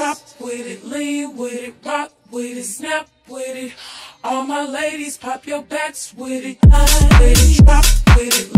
Drop with it, lean with it, rock with it, snap with it. All my ladies, pop your backs with it. Drop with it.